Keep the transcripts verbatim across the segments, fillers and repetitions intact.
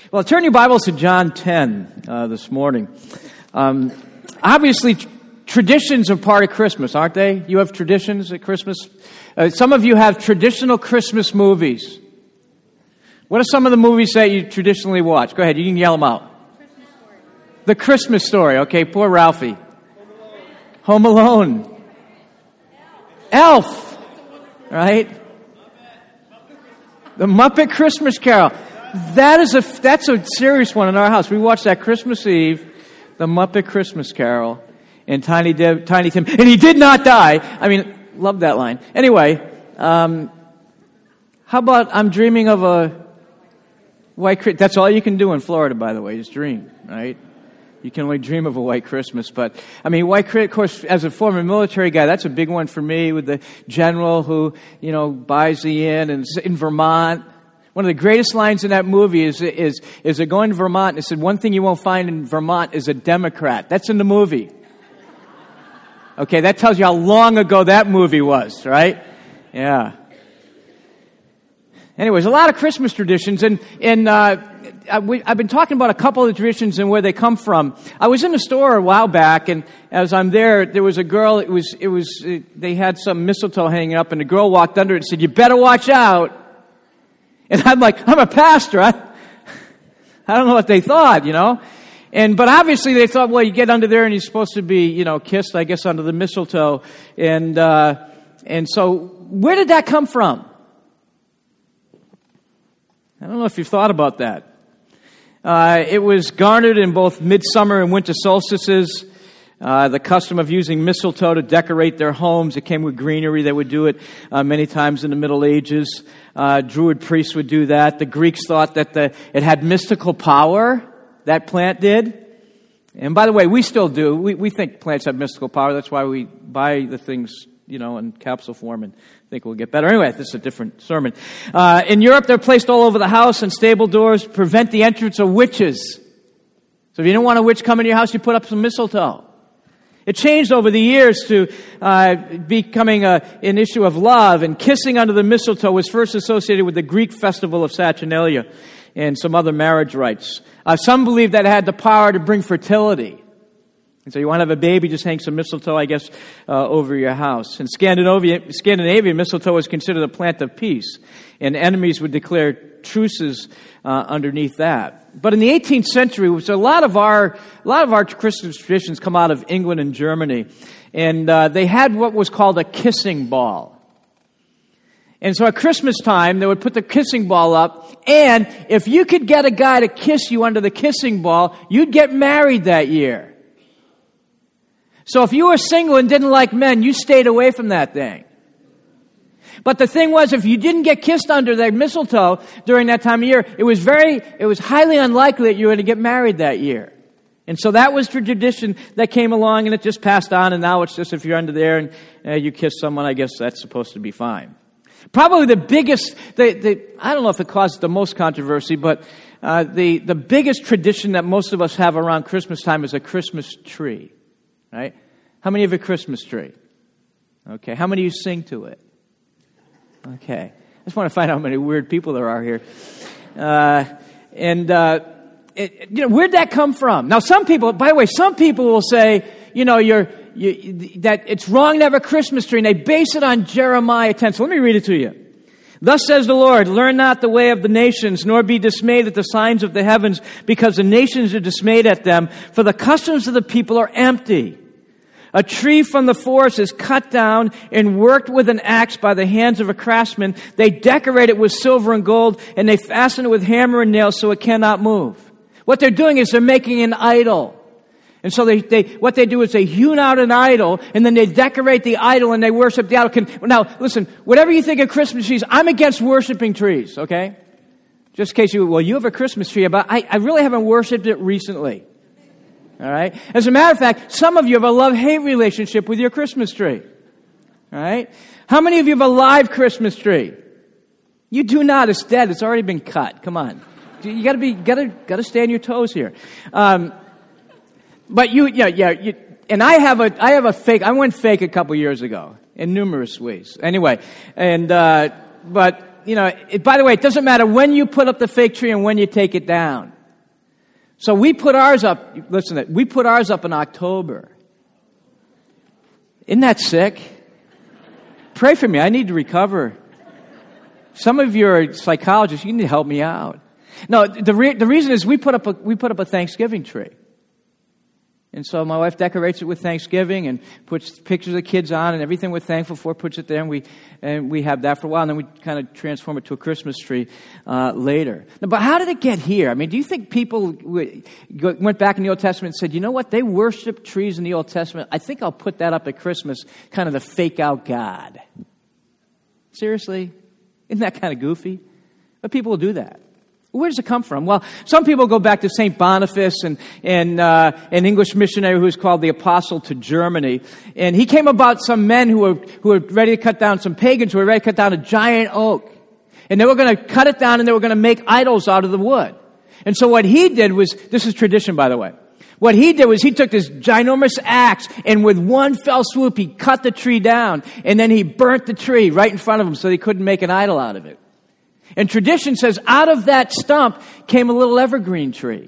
Well, turn your Bibles to John ten uh, this morning. Um, obviously, t- traditions are part of Christmas, aren't they? You have traditions at Christmas? Uh, some of you have traditional Christmas movies. What are some of the movies that you traditionally watch? Go ahead, you can yell them out. Christmas Story. The Christmas Story, okay, poor Ralphie. Home Alone. Home Alone. Elf. Right? The Muppet Christmas Carol. That is a that's a serious one in our house. We watched that Christmas Eve, the Muppet Christmas Carol, and Tiny Deb, Tiny Tim, and he did not die. I mean, love that line. Anyway, um, how about I'm dreaming of a white Christmas? That's all you can do in Florida, by the way, is dream, right? You can only dream of a white Christmas. But, I mean, white Christmas, of course, as a former military guy, that's a big one for me with the general who, you know, buys the inn and it's in Vermont. One of the greatest lines in that movie is, is, is they're going to Vermont and it said, one thing you won't find in Vermont is a Democrat. That's in the movie. Okay, that tells you how long ago that movie was, right? Yeah. Anyways, a lot of Christmas traditions, and, and, uh, we, I've been talking about a couple of the traditions and where they come from. I was in a store a while back, and as I'm there, there was a girl, it was, it was, it, they had some mistletoe hanging up, and the girl walked under it and said, you better watch out. And I'm like, I'm a pastor. I, I don't know what they thought, you know. And but obviously they thought, well, you get under there and you're supposed to be, you know, kissed, I guess, under the mistletoe. And uh, and so where did that come from? I don't know if you've thought about that. Uh, it was garnered in both midsummer and winter solstices. Uh, the custom of using mistletoe to decorate their homes. It came with greenery. They would do it uh, many times in the Middle Ages. Uh, Druid priests would do that. The Greeks thought that the, it had mystical power. That plant did. And by the way, we still do. We, we think plants have mystical power. That's why we buy the things, you know, in capsule form and think we'll get better. Anyway, this is a different sermon. Uh, in Europe, they're placed all over the house and stable doors to prevent the entrance of witches. So if you don't want a witch coming to your house, you put up some mistletoe. It changed over the years to uh, becoming a, an issue of love, and kissing under the mistletoe was first associated with the Greek festival of Saturnalia and some other marriage rites. Uh, some believe that it had the power to bring fertility. And so you want to have a baby, just hang some mistletoe, I guess, uh, over your house. In Scandinavia, Scandinavia, mistletoe was considered a plant of peace, and enemies would declare truces uh, underneath that. But in the eighteenth century, which a lot of our a lot of our Christmas traditions come out of England and Germany, and uh, they had what was called a kissing ball. And so at Christmas time, they would put the kissing ball up, and if you could get a guy to kiss you under the kissing ball, you'd get married that year. So if you were single and didn't like men, you stayed away from that thing. But the thing was, if you didn't get kissed under that mistletoe during that time of year, it was very, it was highly unlikely that you were going to get married that year. And so that was the tradition that came along, and it just passed on, and now it's just if you're under there and uh, you kiss someone, I guess that's supposed to be fine. Probably the biggest, the, the, I don't know if it caused the most controversy, but uh, the, the biggest tradition that most of us have around Christmas time is a Christmas tree, right? How many have a Christmas tree? Okay, how many of you sing to it? Okay. I just want to find out how many weird people there are here. Uh, and, uh, it, you know, where'd that come from? Now, some people, by the way, some people will say, you know, you're, you, that it's wrong to have a Christmas tree, and they base it on Jeremiah ten. So let me read it to you. Thus says the Lord, learn not the way of the nations, nor be dismayed at the signs of the heavens, because the nations are dismayed at them, for the customs of the people are empty. A tree from the forest is cut down and worked with an axe by the hands of a craftsman. They decorate it with silver and gold, and they fasten it with hammer and nails so it cannot move. What they're doing is they're making an idol. And so they, they, what they do is they hew out an idol, and then they decorate the idol, and they worship the idol. Can, now, listen, whatever you think of Christmas trees, I'm against worshiping trees, okay? Just in case you, well, you have a Christmas tree, but I, I really haven't worshipped it recently. All right? As a matter of fact, some of you have a love-hate relationship with your Christmas tree. All right? How many of you have a live Christmas tree? You do not. It's dead. It's already been cut. Come on. You got to be, got to, got to stay on your toes here. Um, but you, yeah, yeah. You, and I have a, I have a fake. I went fake a couple years ago in numerous ways. Anyway, and uh, but you know, it, by the way, it doesn't matter when you put up the fake tree and when you take it down. So we put ours up, listen, to that, we put ours up in October. Isn't that sick? Pray for me. I need to recover. Some of you are psychologists. You need to help me out. No, the re- the reason is we put up a we put up a Thanksgiving tree, and so my wife decorates it with Thanksgiving and puts pictures of the kids on and everything we're thankful for. Puts it there, and we and we have that for a while, and then we kind of transform it to a Christmas tree uh, later. Now, but how did it get here? I mean, do you think people w- went back in the Old Testament and said, you know what, they worship trees in the Old Testament. I think I'll put that up at Christmas, kind of the fake out God. Seriously? Isn't that kind of goofy? But people will do that. Where does it come from? Well, some people go back to Saint Boniface and, and uh, an English missionary who was called the Apostle to Germany. And he came about some men who were, who were ready to cut down, some pagans who were ready to cut down a giant oak. And they were going to cut it down and they were going to make idols out of the wood. And so what he did was, this is tradition by the way, what he did was he took this ginormous axe and with one fell swoop he cut the tree down and then he burnt the tree right in front of him so they couldn't make an idol out of it. And tradition says out of that stump came a little evergreen tree.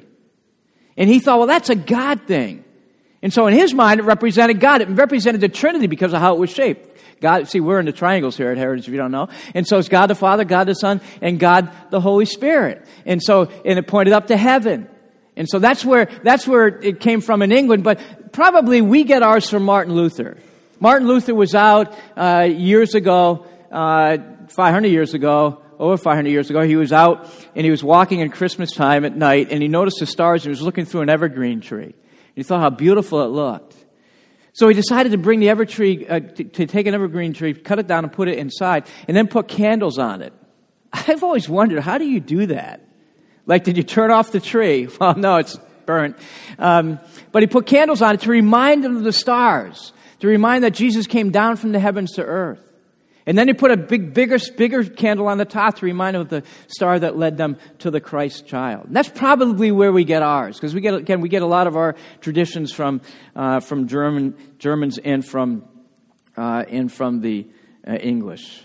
And he thought, well, that's a God thing. And so in his mind, it represented God. It represented the Trinity because of how it was shaped. God, see, we're in the triangles here at Heritage, if you don't know. And so it's God the Father, God the Son, and God the Holy Spirit. And so, and it pointed up to heaven. And so that's where, that's where it came from in England. But probably we get ours from Martin Luther. Martin Luther was out uh, years ago, uh, five hundred years ago, over five hundred years ago. He was out and he was walking in Christmas time at night and he noticed the stars and he was looking through an evergreen tree. And he thought how beautiful it looked. So he decided to bring the ever tree, uh, to, to take an evergreen tree, cut it down and put it inside and then put candles on it. I've always wondered, how do you do that? Like, did you turn off the tree? Well, no, it's burnt. Um, but he put candles on it to remind them of the stars, to remind that Jesus came down from the heavens to earth. And then he put a big, bigger, bigger candle on the top to remind them of the star that led them to the Christ child. And that's probably where we get ours, because we get again we get a lot of our traditions from uh, from German Germans and from uh, and from the uh, English.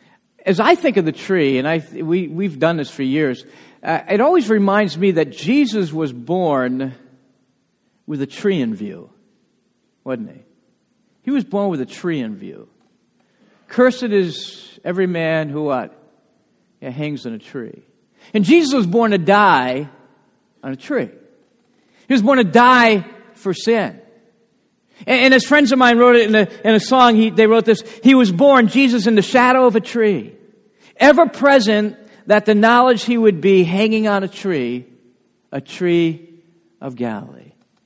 As I think of the tree, and I we we've done this for years, uh, it always reminds me that Jesus was born with a tree in view, wasn't he? He was born with a tree in view. Cursed is every man who what? Yeah, hangs on a tree. And Jesus was born to die on a tree. He was born to die for sin. And, and as friends of mine wrote it in a, in a song, he, they wrote this, he was born, Jesus, in the shadow of a tree, ever present that the knowledge he would be hanging on a tree, a tree of Galilee.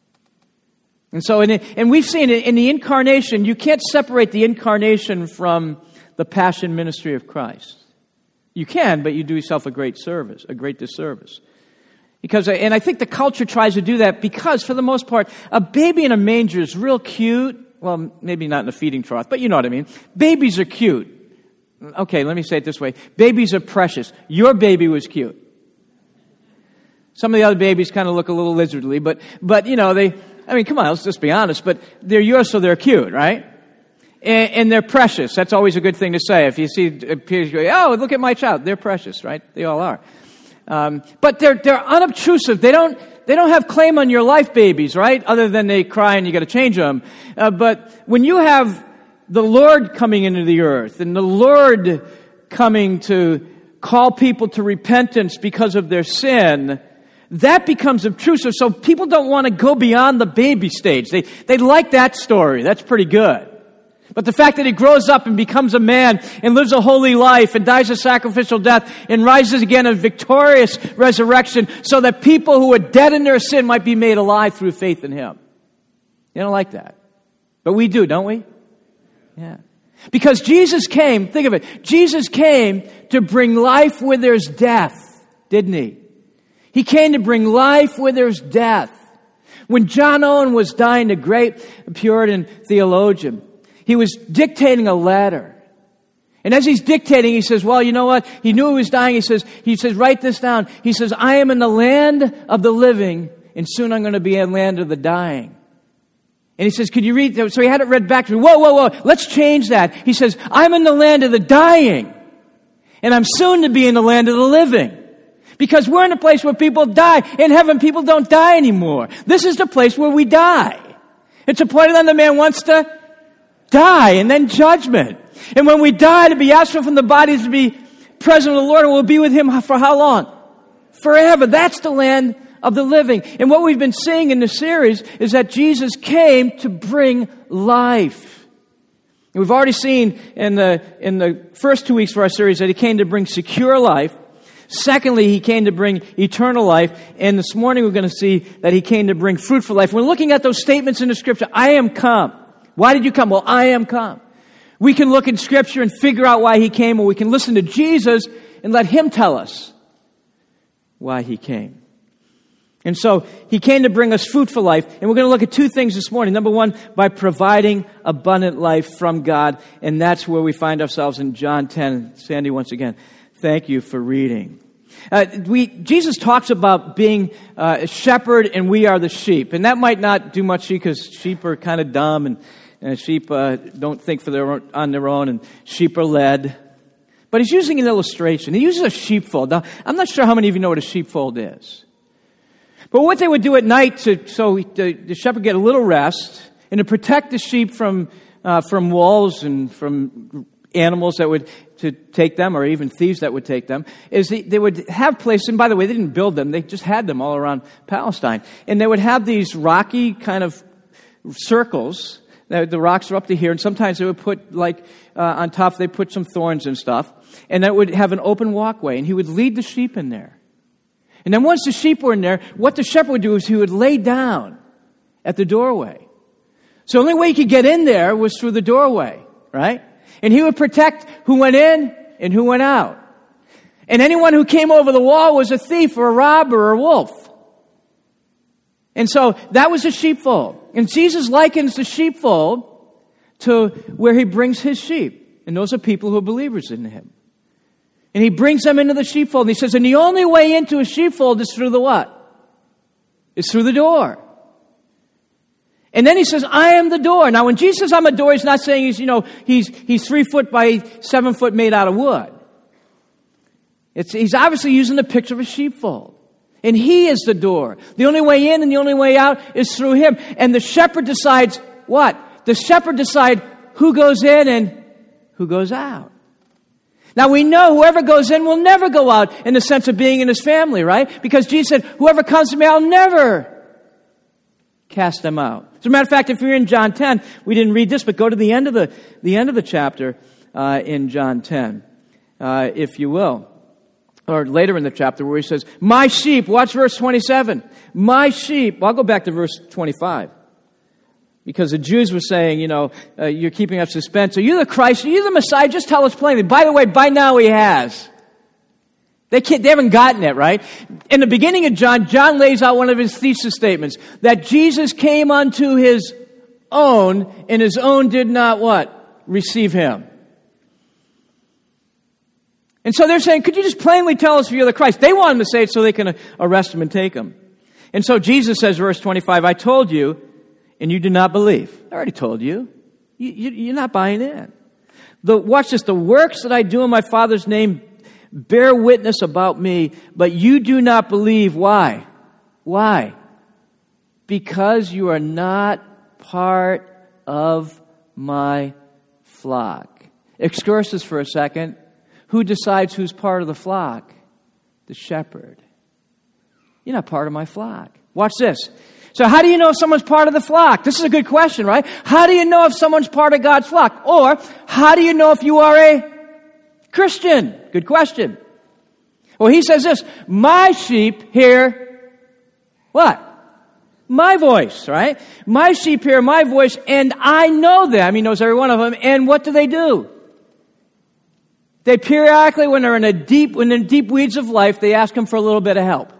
And so, in, and we've seen it in the incarnation, you can't separate the incarnation from the passion ministry of Christ. You can, but you do yourself a great service, a great disservice. Because, and I think the culture tries to do that because, for the most part, a baby in a manger is real cute. Well, maybe not in a feeding trough, but you know what I mean. Babies are cute. Okay, let me say it this way. Babies are precious. Your baby was cute. Some of the other babies kind of look a little lizardly, but, but you know, they... I mean, come on, let's just be honest, but they're yours, so they're cute, right? And, and they're precious. That's always a good thing to say. If you see, you go, oh, look at my child. They're precious, right? They all are. Um, but they're, they're unobtrusive. They don't, they don't have claim on your life, babies, right? Other than they cry and you got to change them. Uh, but when you have the Lord coming into the earth and the Lord coming to call people to repentance because of their sin, that becomes obtrusive, so people don't want to go beyond the baby stage. They they like that story. That's pretty good. But the fact that he grows up and becomes a man and lives a holy life and dies a sacrificial death and rises again in victorious resurrection so that people who are dead in their sin might be made alive through faith in him. They don't like that. But we do, don't we? Yeah. Because Jesus came, think of it, Jesus came to bring life where there's death, didn't he? He came to bring life where there's death. When John Owen was dying, the great Puritan theologian, he was dictating a letter. And as he's dictating, he says, well, you know what? He knew he was dying. He says, he says, write this down. He says, I am in the land of the living, and soon I'm going to be in the land of the dying. And he says, could you read? So he had it read back to me. Whoa, whoa, whoa. Let's change that. He says, I'm in the land of the dying, and I'm soon to be in the land of the living. Because we're in a place where people die. In heaven, people don't die anymore. This is the place where we die. It's appointed that the man wants to die, and then judgment. And when we die, to be absent from the bodies, to be present with the Lord, and we'll be with Him for how long? Forever. That's the land of the living. And what we've been seeing in this series is that Jesus came to bring life. And we've already seen in the in the first two weeks of our series that He came to bring secure life. Secondly, He came to bring eternal life. And this morning we're going to see that He came to bring fruitful life. We're looking at those statements in the Scripture. I am come. Why did you come? Well, I am come. We can look in Scripture and figure out why He came, or we can listen to Jesus and let Him tell us why He came. And so He came to bring us fruitful life. And we're going to look at two things this morning. Number one, by providing abundant life from God. And that's where we find ourselves in John ten. Sandy, once again, thank you for reading. Uh, we Jesus talks about being uh, a shepherd and we are the sheep. And that might not do much because sheep are kind of dumb and, and sheep uh, don't think for their own, on their own, and sheep are led. But He's using an illustration. He uses a sheepfold. Now, I'm not sure how many of you know what a sheepfold is. But what they would do at night to so the, the shepherd get a little rest and to protect the sheep from uh, from wolves and from animals that would to take them, or even thieves that would take them, is they, they would have places. And by the way, they didn't build them; they just had them all around Palestine. And they would have these rocky kind of circles. The rocks are up to here, and sometimes they would put like uh, on top. They put some thorns and stuff, and that would have an open walkway. And He would lead the sheep in there. And then once the sheep were in there, what the shepherd would do is he would lay down at the doorway. So the only way he could get in there was through the doorway, right? And he would protect who went in and who went out. And anyone who came over the wall was a thief or a robber or a wolf. And so that was the sheepfold. And Jesus likens the sheepfold to where He brings His sheep. And those are people who are believers in Him. And He brings them into the sheepfold. And He says, and the only way into a sheepfold is through the what? It's through the door. And then He says, I am the door. Now, when Jesus says I'm a door, He's not saying He's, you know, He's he's three foot by seven foot made out of wood. It's, he's obviously using the picture of a sheepfold. And He is the door. The only way in and the only way out is through Him. And the shepherd decides what? The shepherd decides who goes in and who goes out. Now we know whoever goes in will never go out in the sense of being in His family, right? Because Jesus said, whoever comes to me, I'll never cast them out. As a matter of fact, if you're in John ten, we didn't read this, but go to the end of the, the end of the chapter uh, in John ten, uh, if you will. Or later in the chapter where He says, my sheep, watch verse twenty-seven. My sheep, well, I'll go back to verse twenty-five. Because the Jews were saying, you know, uh, you're keeping us suspense. Are you the Christ? Are you the Messiah? Just tell us plainly. By the way, by now He has. They can't, they haven't gotten it, right? In the beginning of John, John lays out one of his thesis statements. That Jesus came unto His own, and His own did not what? Receive Him. And so they're saying, could you just plainly tell us if you're the Christ? They want Him to say it so they can arrest Him and take Him. And so Jesus says, verse twenty-five, I told you, and you do not believe. I already told you. you, you you're not buying in. The, watch this. The works that I do in my Father's name bear witness about me, but you do not believe. Why? Why? Because you are not part of my flock. Excursus for a second. Who decides who's part of the flock? The shepherd. You're not part of my flock. Watch this. So how do you know if someone's part of the flock? This is a good question, right? How do you know if someone's part of God's flock? Or, how do you know if you are a Christian? Good question. Well, He says this, my sheep hear what? My voice, right? My sheep hear my voice, and I know them. He knows every one of them. And what do they do? They periodically, when they're in a deep, when they're in deep weeds of life, they ask Him for a little bit of help.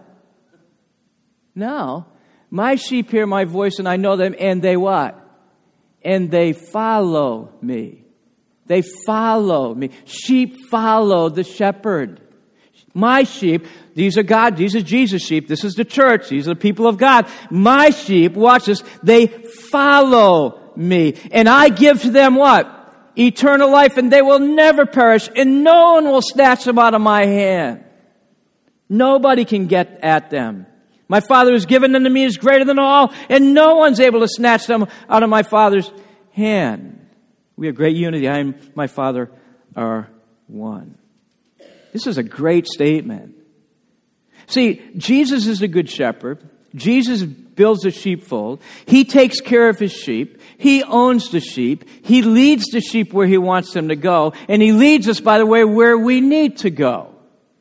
No. My sheep hear my voice, and I know them, and they what? And they follow me. They follow me. Sheep follow the shepherd. My sheep, these are God, these are Jesus' sheep, this is the church, these are the people of God. My sheep, watch this, they follow me. And I give to them what? Eternal life, and they will never perish, and no one will snatch them out of my hand. Nobody can get at them. My Father who's given them to me is greater than all, and no one's able to snatch them out of my Father's hand. We have great unity. I and my Father are one. This is a great statement. See, Jesus is the good shepherd. Jesus builds a sheepfold. He takes care of his sheep. He owns the sheep. He leads the sheep where he wants them to go. And he leads us, by the way, where we need to go.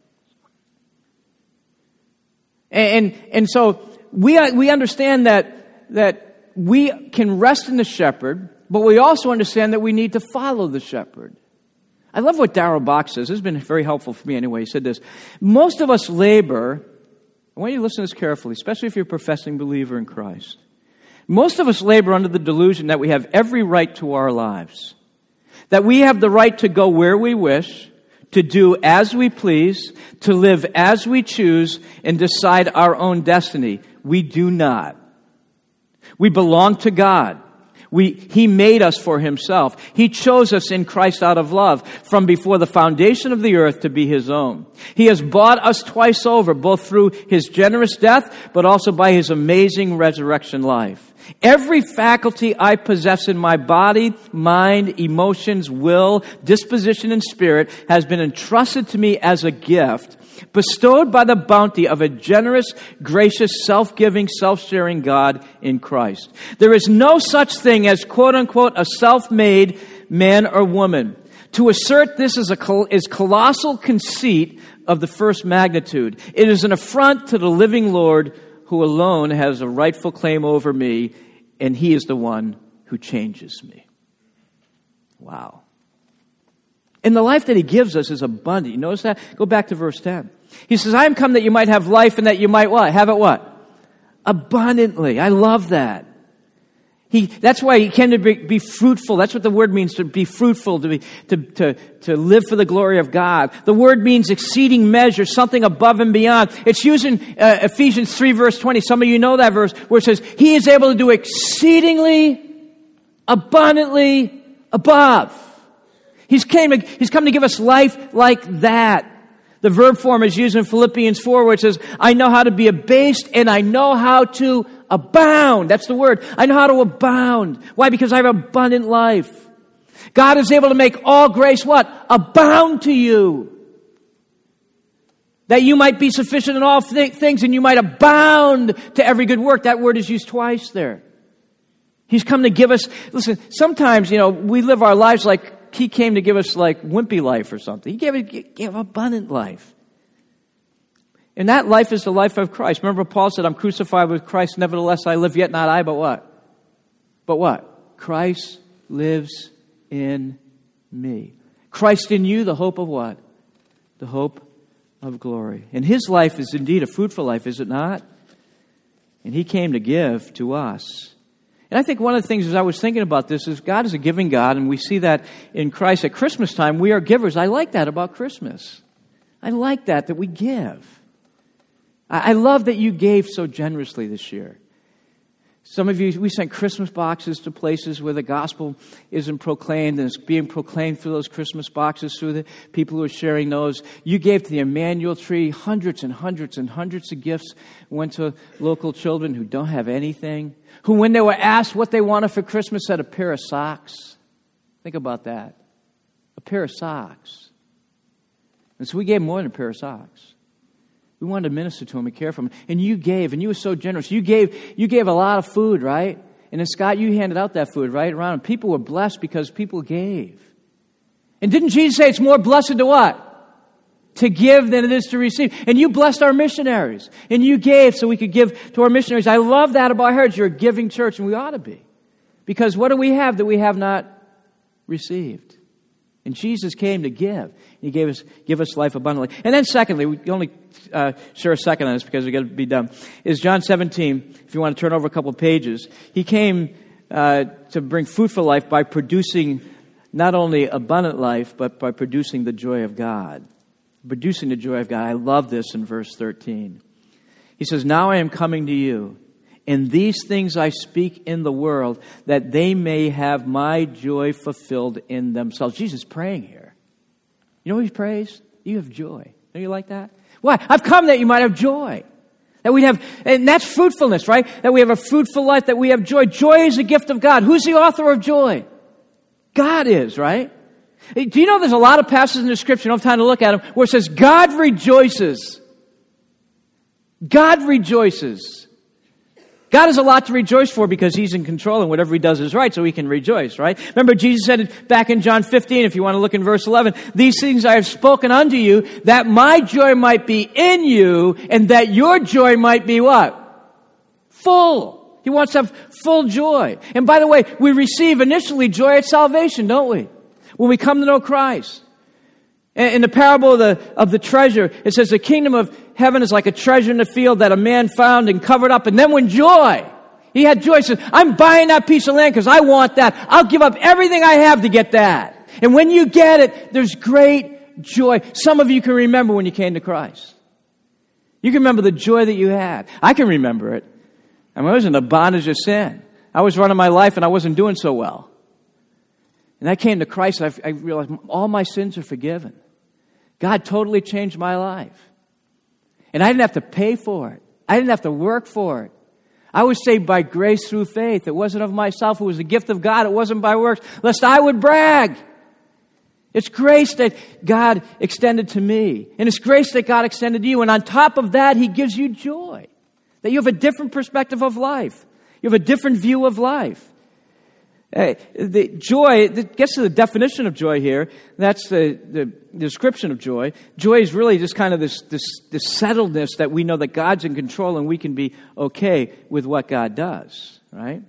And, and so we, we understand that, that we can rest in the shepherd, but we also understand that we need to follow the shepherd. I love what Darrell Bock says. This has been very helpful for me anyway. He said this: most of us labor, I want you to listen to this carefully, especially if you're a professing believer in Christ. Most of us labor under the delusion that we have every right to our lives, that we have the right to go where we wish, to do as we please, to live as we choose, and decide our own destiny. We do not. We belong to God. We, He made us for Himself. He chose us in Christ out of love from before the foundation of the earth to be His own. He has bought us twice over, both through His generous death, but also by His amazing resurrection life. Every faculty I possess in my body, mind, emotions, will, disposition, and spirit has been entrusted to me as a gift, bestowed by the bounty of a generous, gracious, self-giving, self-sharing God in Christ. There is no such thing as, quote-unquote, a self-made man or woman. To assert this is, a col- is colossal conceit of the first magnitude. It is an affront to the living Lord, who alone has a rightful claim over me, and He is the one who changes me. Wow. And the life that He gives us is abundant. You notice that? Go back to verse ten. He says, I am come that you might have life and that you might what? Have it what? Abundantly. I love that. He, that's why He came to be, be fruitful. That's what the word means, to be fruitful, to, be, to, to, to live for the glory of God. The word means exceeding measure, something above and beyond. It's used in uh, Ephesians three, verse twenty. Some of you know that verse, where it says, He is able to do exceedingly, abundantly, above. He's, came to, he's come to give us life like that. The verb form is used in Philippians four, where it says, I know how to be abased and I know how to abound. That's the word. I know how to abound. Why? Because I have abundant life. God is able to make all grace what? Abound to you. That you might be sufficient in all th- things and you might abound to every good work. That word is used twice there. He's come to give us, listen, sometimes, you know, we live our lives like He came to give us like wimpy life or something. He gave, he gave abundant life. And that life is the life of Christ. Remember Paul said, I'm crucified with Christ, nevertheless I live, yet not I, but what? But what? Christ lives in me. Christ in you, the hope of what? The hope of glory. And His life is indeed a fruitful life, is it not? And He came to give to us. And I think one of the things as I was thinking about this is God is a giving God, and we see that in Christ at Christmas time. We are givers. I like that about Christmas. I like that, that we give. I love that you gave so generously this year. Some of you, we sent Christmas boxes to places where the gospel isn't proclaimed, and it's being proclaimed through those Christmas boxes, through the people who are sharing those. You gave to the Emmanuel tree hundreds and hundreds and hundreds of gifts, went to local children who don't have anything, who when they were asked what they wanted for Christmas said a pair of socks. Think about that. A pair of socks. And so we gave more than a pair of socks. We wanted to minister to him and care for him. And you gave, and you were so generous. You gave you gave a lot of food, right? And then, Scott, you handed out that food, right, around. And people were blessed because people gave. And didn't Jesus say it's more blessed to what? To give than it is to receive. And you blessed our missionaries. And you gave so we could give to our missionaries. I love that about Heritage. You're a giving church, and we ought to be. Because what do we have that we have not received? And Jesus came to give. He gave us give us life abundantly. And then secondly, we only uh, share a second on this because we've got to be done, is John seventeen. If you want to turn over a couple of pages. He came uh, to bring fruitful life by producing not only abundant life, but by producing the joy of God. Producing the joy of God. I love this in verse thirteen. He says, now I am coming to you. And these things I speak in the world, that they may have my joy fulfilled in themselves. Jesus is praying here. You know what He prays? You have joy. Don't you like that? Why? I've come that you might have joy. That we have, and that's fruitfulness, right? That we have a fruitful life, that we have joy. Joy is a gift of God. Who's the author of joy? God is, right? Do you know there's a lot of passages in the Scripture, you don't have time to look at them, where it says, God rejoices. God rejoices. God has a lot to rejoice for because He's in control and whatever He does is right, so we can rejoice, right? Remember, Jesus said it back in John fifteen, if you want to look in verse eleven, these things I have spoken unto you, that my joy might be in you, and that your joy might be what? Full. He wants to have full joy. And by the way, we receive initially joy at salvation, don't we? When we come to know Christ. In the parable of the, of the treasure, it says the kingdom of heaven is like a treasure in the field that a man found and covered up. And then when joy, he had joy, he said, I'm buying that piece of land because I want that. I'll give up everything I have to get that. And when you get it, there's great joy. Some of you can remember when you came to Christ. You can remember the joy that you had. I can remember it. I mean, I was in the bondage of sin. I was running my life and I wasn't doing so well. And I came to Christ and I, I realized all my sins are forgiven. God totally changed my life. And I didn't have to pay for it. I didn't have to work for it. I was saved by grace through faith. It wasn't of myself. It was a gift of God. It wasn't by works, lest I would brag. It's grace that God extended to me. And it's grace that God extended to you. And on top of that, He gives you joy. That you have a different perspective of life. You have a different view of life. Uh, the joy, it gets to the definition of joy here. That's the, the description of joy. Joy is really just kind of this, this, this settledness that we know that God's in control and we can be okay with what God does, right?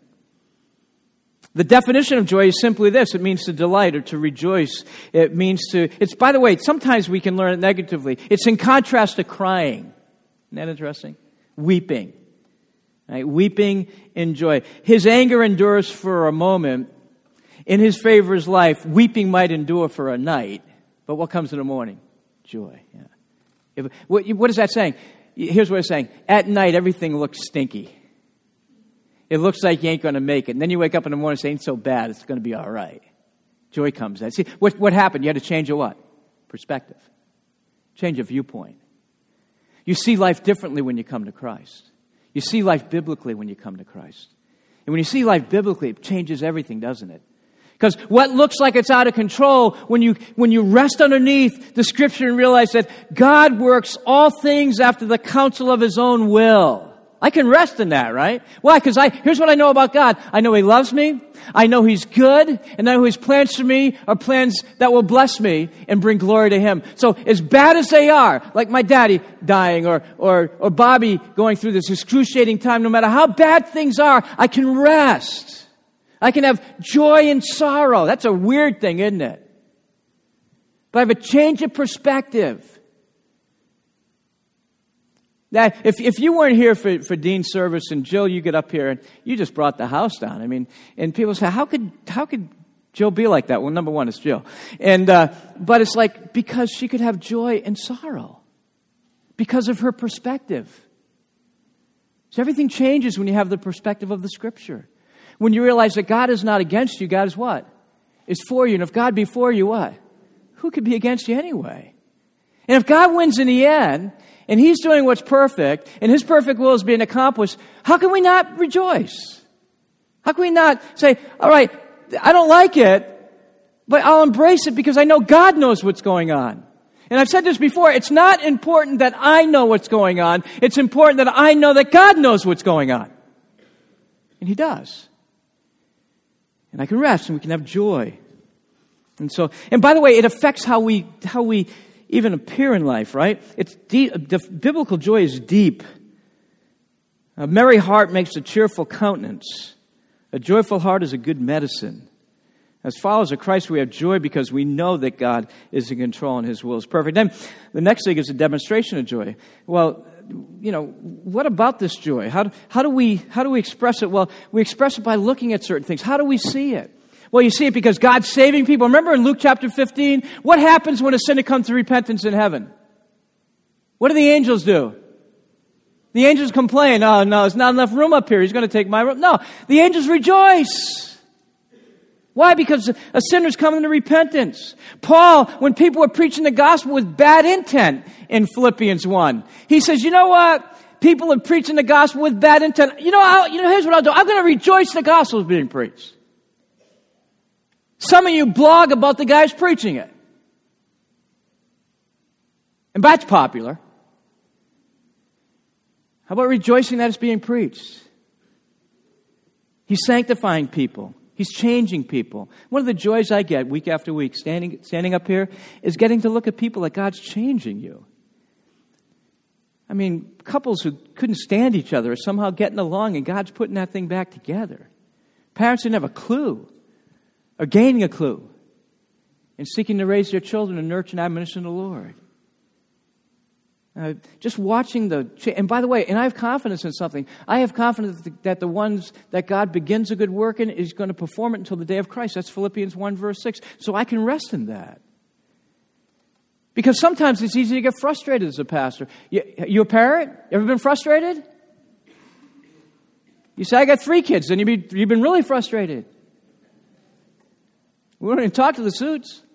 The definition of joy is simply this. It means to delight or to rejoice. It means to, it's, by the way, sometimes we can learn it negatively. It's in contrast to crying. Isn't that interesting? Weeping. Right? Weeping in joy. His anger endures for a moment. In His favor is life. Weeping might endure for a night. But what comes in the morning? Joy. Yeah. If, what, what is that saying? Here's what it's saying. At night, everything looks stinky. It looks like you ain't going to make it. And then you wake up in the morning and say, ain't so bad. It's going to be all right. Joy comes out. See, what, what happened? You had to change a what? Perspective. Change a viewpoint. You see life differently when you come to Christ. You see life biblically when you come to Christ. And when you see life biblically, it changes everything, doesn't it? Because what looks like it's out of control, when you when you rest underneath the Scripture and realize that God works all things after the counsel of His own will. I can rest in that, right? Why? Because I here's what I know about God. I know He loves me. I know He's good. And I know His plans for me are plans that will bless me and bring glory to Him. So as bad as they are, like my daddy dying or, or, or Bobby going through this excruciating time, no matter how bad things are, I can rest. I can have joy and sorrow. That's a weird thing, isn't it? But I have a change of perspective. That if, if you weren't here for, for Dean's service and Jill, you get up here and you just brought the house down. I mean, and people say, how could, how could Jill be like that? Well, number one, it's Jill. And, uh, but it's like, because she could have joy and sorrow. Because of her perspective. So everything changes when you have the perspective of the Scripture. When you realize that God is not against you, God is what? Is for you. And if God be for you, what? Who could be against you anyway? And if God wins in the end, and He's doing what's perfect, and His perfect will is being accomplished, how can we not rejoice? How can we not say, all right, I don't like it, but I'll embrace it because I know God knows what's going on. And I've said this before, it's not important that I know what's going on. It's important that I know that God knows what's going on. And He does. And I can rest and we can have joy. And so, and by the way, it affects how we, how we, even appear in life, right? It's deep. The biblical joy is deep. A merry heart makes a cheerful countenance. A joyful heart is a good medicine. As followers of Christ, we have joy because we know that God is in control and His will is perfect. Then the next thing is a demonstration of joy. Well, you know, what about this joy? How do, how do we how do we express it? Well, we express it by looking at certain things. How do we see it? Well, you see it because God's saving people. Remember in Luke chapter fifteen, what happens when a sinner comes to repentance in heaven? What do the angels do? The angels complain, oh no, there's not enough room up here. He's going to take my room. No, the angels rejoice. Why? Because a sinner's coming to repentance. Paul, when people were preaching the gospel with bad intent in Philippians one, he says, you know what? People are preaching the gospel with bad intent. You know, I'll, you know, here's what I'll do. I'm going to rejoice the gospel is being preached. Some of you blog about the guys preaching it. And that's popular. How about rejoicing that it's being preached? He's sanctifying people. He's changing people. One of the joys I get week after week standing, standing up here is getting to look at people that God's changing you. I mean, couples who couldn't stand each other are somehow getting along, and God's putting that thing back together. Parents didn't have a clue, are gaining a clue, and seeking to raise their children in nurture and admonition of the Lord. Uh, just watching the... And by the way, and I have confidence in something. I have confidence that the ones that God begins a good work in is going to perform it until the day of Christ. That's Philippians one, verse six. So I can rest in that. Because sometimes it's easy to get frustrated as a pastor. You, you a parent? Ever been frustrated? You say, I got three kids, then you've been, you've been really frustrated. We don't even talk to the suits.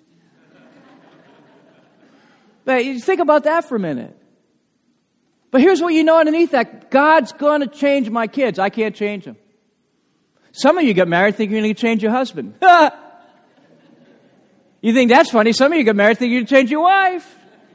But you think about that for a minute. But here's what you know underneath that. God's going to change my kids. I can't change them. Some of you get married thinking you're going to change your husband. You think that's funny. Some of you get married thinking you're going to change your wife.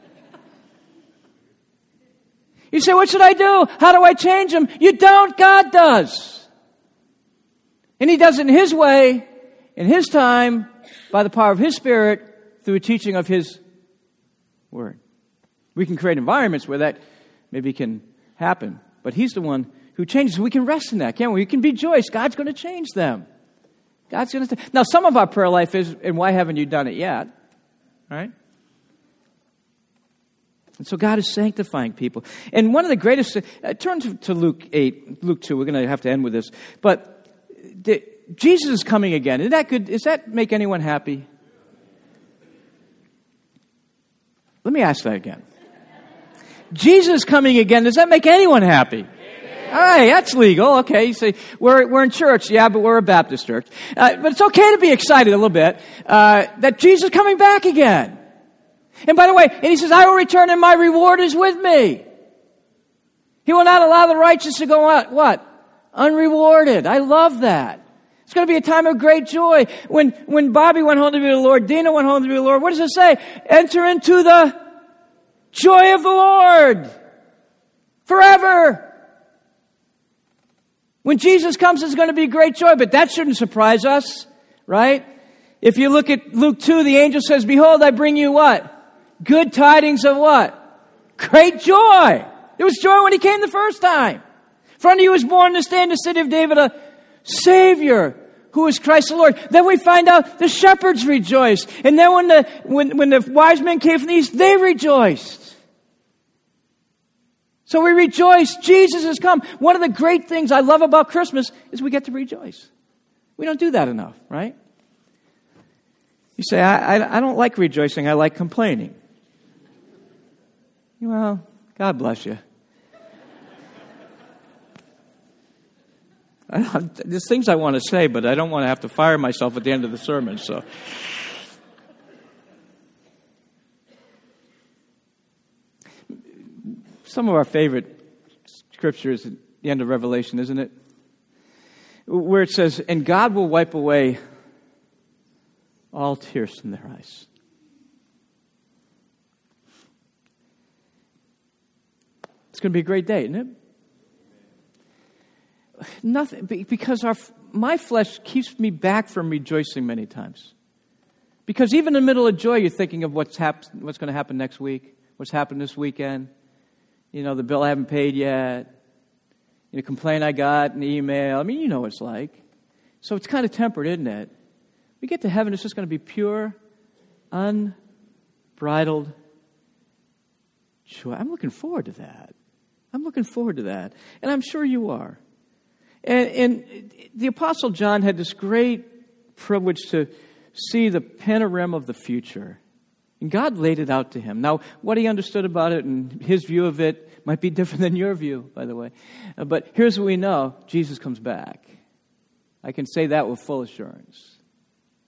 You say, what should I do? How do I change them? You don't. God does. And He does it in His way, in His time, by the power of His Spirit, through a teaching of His Word. We can create environments where that maybe can happen. But He's the one who changes. We can rest in that, can't we? We can rejoice. God's going to change them. God's going to... Now, some of our prayer life is, and why haven't you done it yet? Right? And so God is sanctifying people. And one of the greatest... Uh, turn to, to Luke eight, Luke two. We're going to have to end with this. But the, Jesus is coming again. Is that good? Does that make anyone happy? Let me ask that again. Jesus is coming again. Does that make anyone happy? All right, that's legal. Okay, you say, we're, we're in church. Yeah, but we're a Baptist church. Uh, but it's okay to be excited a little bit uh, that Jesus is coming back again. And by the way, and He says, I will return and my reward is with me. He will not allow the righteous to go out, what? Unrewarded. I love that. It's going to be a time of great joy. When, when Bobby went home to be with the Lord, Dina went home to be with the Lord, what does it say? Enter into the joy of the Lord forever. When Jesus comes, there's going to be great joy, but that shouldn't surprise us, right? If you look at Luke two, the angel says, behold, I bring you what? Good tidings of what? Great joy. There was joy when He came the first time. For unto you was born this day in the city of David a Savior, who is Christ the Lord. Then we find out the shepherds rejoiced. And then when the, when, when the wise men came from the east, they rejoiced. So we rejoice. Jesus has come. One of the great things I love about Christmas is we get to rejoice. We don't do that enough, right? You say, I, I, I don't like rejoicing. I like complaining. Well, God bless you. I, there's things I want to say, but I don't want to have to fire myself at the end of the sermon, so... Some of our favorite scriptures at the end of Revelation, isn't it? Where it says, and God will wipe away all tears from their eyes. It's going to be a great day, isn't it? Nothing, because our my flesh keeps me back from rejoicing many times. Because even in the middle of joy, you're thinking of what's hap- what's going to happen next week, what's happened this weekend. You know, the bill I haven't paid yet. You know, complaint I got, an email. I mean, you know what it's like. So it's kind of tempered, isn't it? We get to heaven, it's just going to be pure, unbridled joy. I'm looking forward to that. I'm looking forward to that. And I'm sure you are. And, and the Apostle John had this great privilege to see the panorama of the future. And God laid it out to him. Now, what he understood about it and his view of it might be different than your view, by the way. Uh, but here's what we know. Jesus comes back. I can say that with full assurance.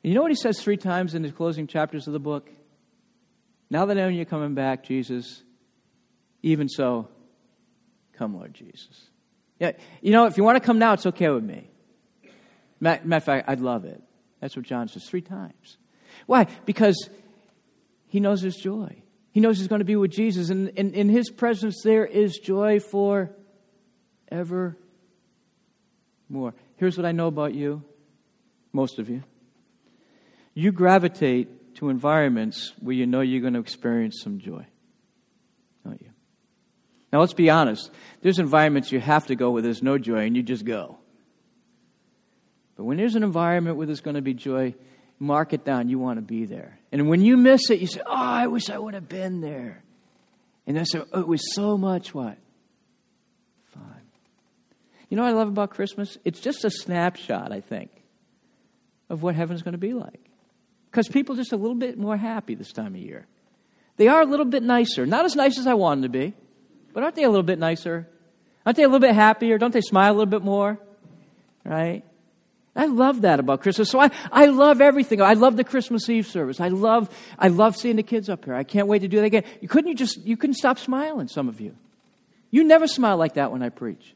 And you know what he says three times in the closing chapters of the book? Now that I know you're coming back, Jesus, even so, come, Lord Jesus. Yeah, you know, if you want to come now, it's okay with me. Matter of fact, I'd love it. That's what John says three times. Why? Because he knows there's joy. He knows he's going to be with Jesus. And in his presence, there is joy for evermore. Here's what I know about you, most of you. You gravitate to environments where you know you're going to experience some joy. Don't you? Now, let's be honest. There's environments you have to go where there's no joy, and you just go. But when there's an environment where there's going to be joy, mark it down. You want to be there. And when you miss it, you say, oh, I wish I would have been there. And then so, oh, it was so much what? Fun. You know what I love about Christmas? It's just a snapshot, I think, of what heaven's going to be like. Because people are just a little bit more happy this time of year. They are a little bit nicer. Not as nice as I want them to be, but aren't they a little bit nicer? Aren't they a little bit happier? Don't they smile a little bit more? Right? I love that about Christmas. So I, I love everything. I love the Christmas Eve service. I love I love seeing the kids up here. I can't wait to do that again. You couldn't you just you couldn't stop smiling, some of you. You never smile like that when I preach.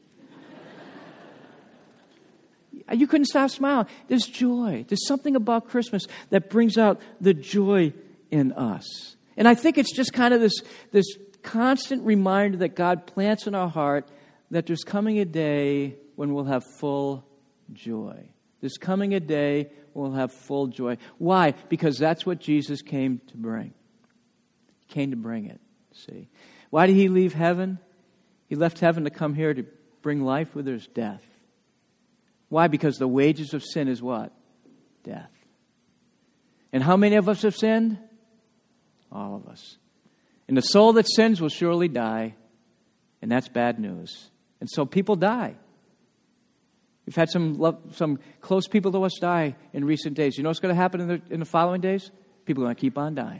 You couldn't stop smiling. There's joy. There's something about Christmas that brings out the joy in us. And I think it's just kind of this, this constant reminder that God plants in our heart that there's coming a day when we'll have full joy. There's coming a day when we'll have full joy. Why? Because that's what Jesus came to bring. He came to bring it, see. Why did he leave heaven? He left heaven to come here to bring life where there's death. Why? Because the wages of sin is what? Death. And how many of us have sinned? All of us. And the soul that sins will surely die. And that's bad news. And so people die. We've had some love, some close people to us die in recent days. You know what's going to happen in the, in the following days? People are going to keep on dying.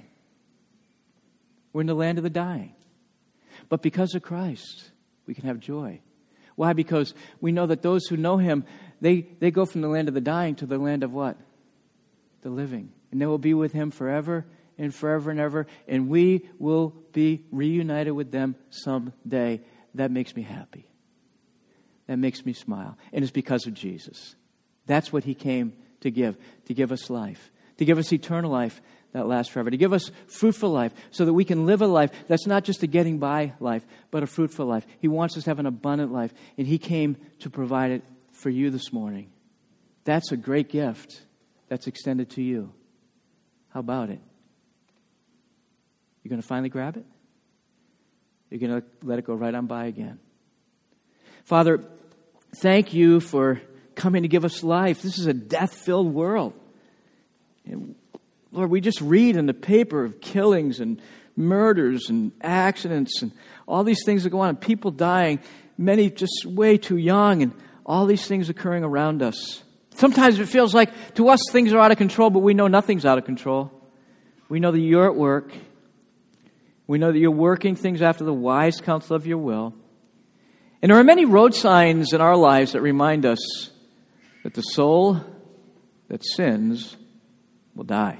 We're in the land of the dying. But because of Christ, we can have joy. Why? Because we know that those who know him, they, they go from the land of the dying to the land of what? The living. And they will be with him forever and forever and ever. And we will be reunited with them someday. That makes me happy. That makes me smile. And it's because of Jesus. That's what he came to give. To give us life. To give us eternal life that lasts forever. To give us fruitful life so that we can live a life that's not just a getting by life, but a fruitful life. He wants us to have an abundant life. And he came to provide it for you this morning. That's a great gift that's extended to you. How about it? You're going to finally grab it? You're going to let it go right on by again. Father, thank you for coming to give us life. This is a death-filled world. And Lord, we just read in the paper of killings and murders and accidents and all these things that go on, and people dying, many just way too young, and all these things occurring around us. Sometimes it feels like to us things are out of control, but we know nothing's out of control. We know that you're at work. We know that you're working things after the wise counsel of your will. And there are many road signs in our lives that remind us that the soul that sins will die.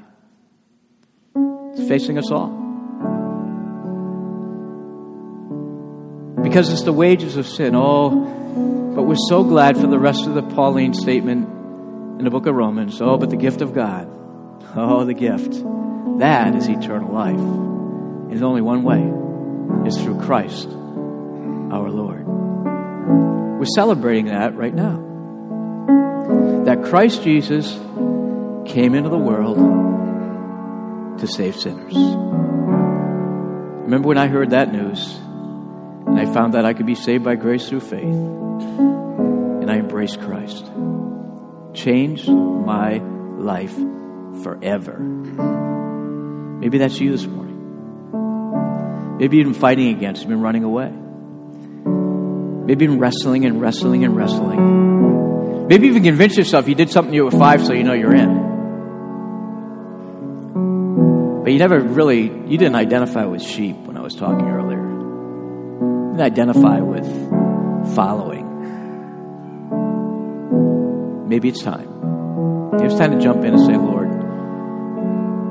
It's facing us all. Because it's the wages of sin. Oh, but we're so glad for the rest of the Pauline statement in the book of Romans. Oh, but the gift of God. Oh, the gift. That is eternal life. And there's only one way. It's through Christ, our Lord. We're celebrating that right now. That Christ Jesus came into the world to save sinners. Remember when I heard that news and I found that I could be saved by grace through faith, and I embraced Christ. Changed my life forever. Maybe that's you this morning. Maybe you've been fighting against, you've been running away. Maybe you've been wrestling and wrestling and wrestling. Maybe you even convinced yourself you did something you were five, so you know you're in. But you never really, you didn't identify with sheep when I was talking earlier. You didn't identify with following. Maybe it's time. Maybe it's time to jump in and say, Lord,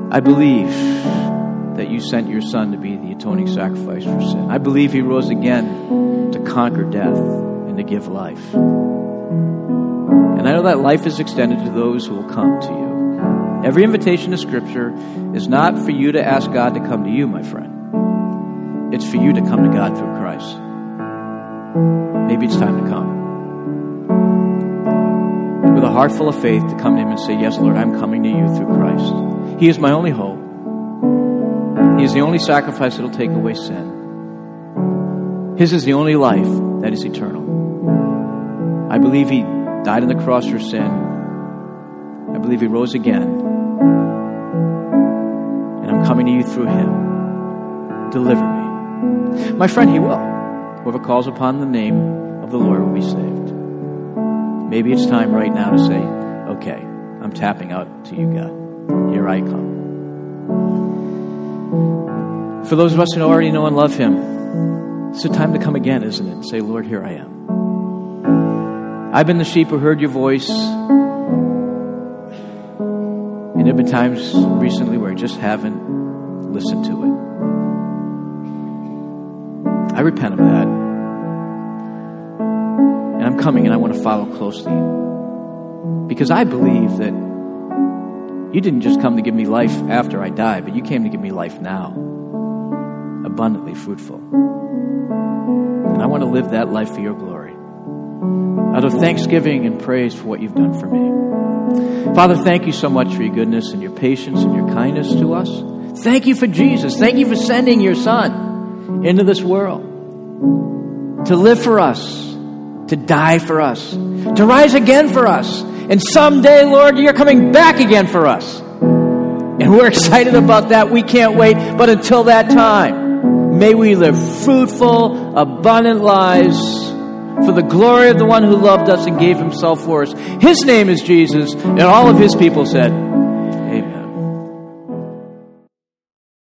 I believe that you sent your Son to be the atoning sacrifice for sin. I believe he rose again to conquer death and to give life. And I know that life is extended to those who will come to you. Every invitation to Scripture is not for you to ask God to come to you, my friend. It's for you to come to God through Christ. Maybe it's time to come. With a heart full of faith, to come to him and say, yes, Lord, I'm coming to you through Christ. He is my only hope. He is the only sacrifice that will take away sin. His is the only life that is eternal. I believe he died on the cross for sin. I believe he rose again. And I'm coming to you through him. Deliver me. My friend, he will. Whoever calls upon the name of the Lord will be saved. Maybe it's time right now to say, okay, I'm tapping out to you, God. Here I come. For those of us who already know and love him, it's a time to come again, isn't it? And say, Lord, here I am. I've been the sheep who heard your voice. And there have been times recently where I just haven't listened to it. I repent of that. And I'm coming and I want to follow closely. Because I believe that you didn't just come to give me life after I die, but you came to give me life now. Abundantly fruitful. And I want to live that life for your glory. Out of thanksgiving and praise for what you've done for me. Father, thank you so much for your goodness and your patience and your kindness to us. Thank you for Jesus. Thank you for sending your Son into this world to live for us, to die for us, to rise again for us. And someday, Lord, you're coming back again for us. And we're excited about that. We can't wait. But until that time, may we live fruitful, abundant lives for the glory of the one who loved us and gave himself for us. His name is Jesus, and all of his people said,